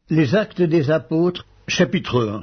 Les Actes des Apôtres, chapitre 1.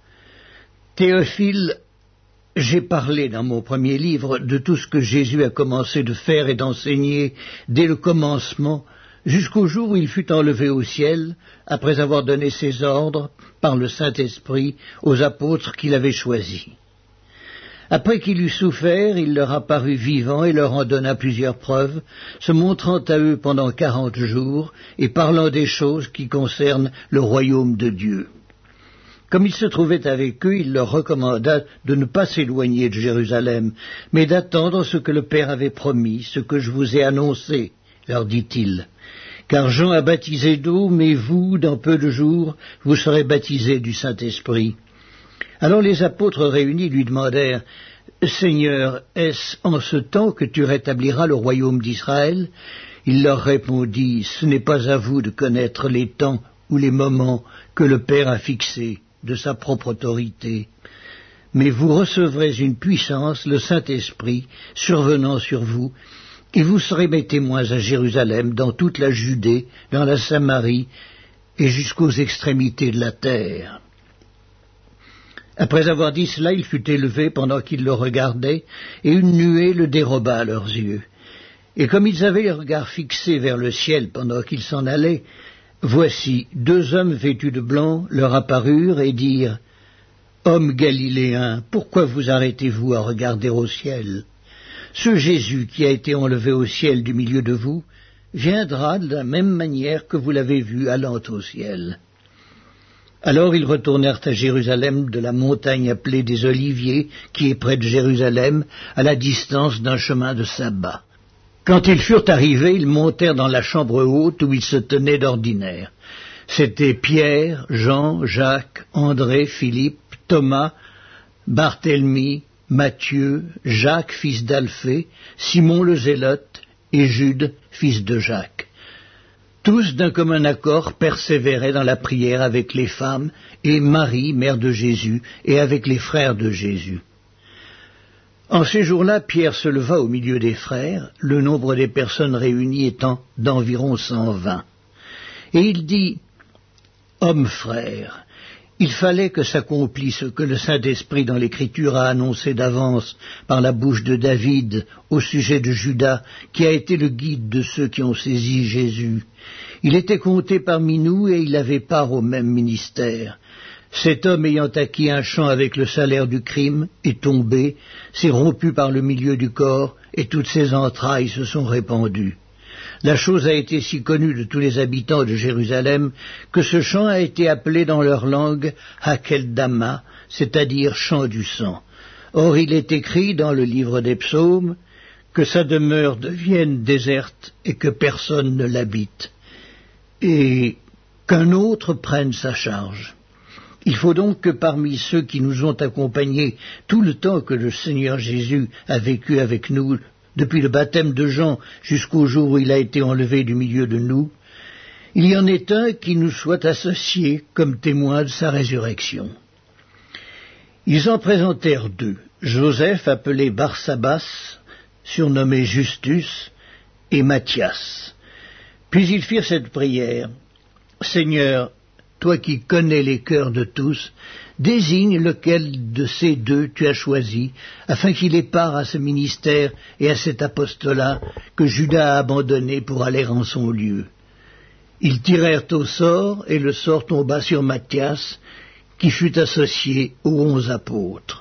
Théophile, j'ai parlé dans mon premier livre de tout ce que Jésus a commencé de faire et d'enseigner dès le commencement, jusqu'au jour où il fut enlevé au ciel, après avoir donné ses ordres, par le Saint-Esprit, aux apôtres qu'il avait choisis. Après qu'il eut souffert, il leur apparut vivant et leur en donna plusieurs preuves, se montrant à eux pendant 40 jours et parlant des choses qui concernent le royaume de Dieu. Comme il se trouvait avec eux, il leur recommanda de ne pas s'éloigner de Jérusalem, mais d'attendre ce que le Père avait promis, ce que je vous ai annoncé, leur dit-il. Car Jean a baptisé d'eau, mais vous, dans peu de jours, vous serez baptisés du Saint-Esprit. Alors les apôtres réunis lui demandèrent, « Seigneur, est-ce en ce temps que tu rétabliras le royaume d'Israël ?» Il leur répondit, « Ce n'est pas à vous de connaître les temps ou les moments que le Père a fixés de sa propre autorité. Mais vous recevrez une puissance, le Saint-Esprit, survenant sur vous, et vous serez mes témoins à Jérusalem, dans toute la Judée, dans la Samarie, et jusqu'aux extrémités de la terre. » Après avoir dit cela, il fut élevé pendant qu'ils le regardaient, et une nuée le déroba à leurs yeux. Et comme ils avaient les regards fixés vers le ciel pendant qu'ils s'en allaient, voici, 2 hommes vêtus de blanc leur apparurent et dirent, « Hommes galiléens, pourquoi vous arrêtez-vous à regarder au ciel ? Ce Jésus qui a été enlevé au ciel du milieu de vous, viendra de la même manière que vous l'avez vu allant au ciel. » Alors ils retournèrent à Jérusalem de la montagne appelée des Oliviers, qui est près de Jérusalem, à la distance d'un chemin de sabbat. Quand ils furent arrivés, ils montèrent dans la chambre haute où ils se tenaient d'ordinaire. C'étaient Pierre, Jean, Jacques, André, Philippe, Thomas, Barthélemy, Matthieu, Jacques, fils d'Alphée, Simon le Zélote et Jude, fils de Jacques. Tous, d'un commun accord, persévéraient dans la prière avec les femmes et Marie, mère de Jésus, et avec les frères de Jésus. En ces jours-là, Pierre se leva au milieu des frères, le nombre des personnes réunies étant d'environ 120. Et il dit, « Hommes frères, il fallait que s'accomplisse ce que le Saint-Esprit dans l'Écriture a annoncé d'avance par la bouche de David au sujet de Judas, qui a été le guide de ceux qui ont saisi Jésus. Il était compté parmi nous et il avait part au même ministère. Cet homme ayant acquis un champ avec le salaire du crime est tombé, s'est rompu par le milieu du corps et toutes ses entrailles se sont répandues. La chose a été si connue de tous les habitants de Jérusalem que ce champ a été appelé dans leur langue Hakeldama, c'est-à-dire champ du sang. Or il est écrit dans le livre des psaumes que sa demeure devienne déserte et que personne ne l'habite, et qu'un autre prenne sa charge. Il faut donc que parmi ceux qui nous ont accompagnés tout le temps que le Seigneur Jésus a vécu avec nous, depuis le baptême de Jean jusqu'au jour où il a été enlevé du milieu de nous, il y en ait un qui nous soit associé comme témoin de sa résurrection. » Ils en présentèrent 2, Joseph appelé Barsabas, surnommé Justus, et Matthias. Puis ils firent cette prière, « Seigneur, toi qui connais les cœurs de tous, désigne lequel de ces 2 tu as choisi, afin qu'il ait part à ce ministère et à cet apostolat que Judas a abandonné pour aller en son lieu. » Ils tirèrent au sort, et le sort tomba sur Matthias, qui fut associé aux 11 apôtres.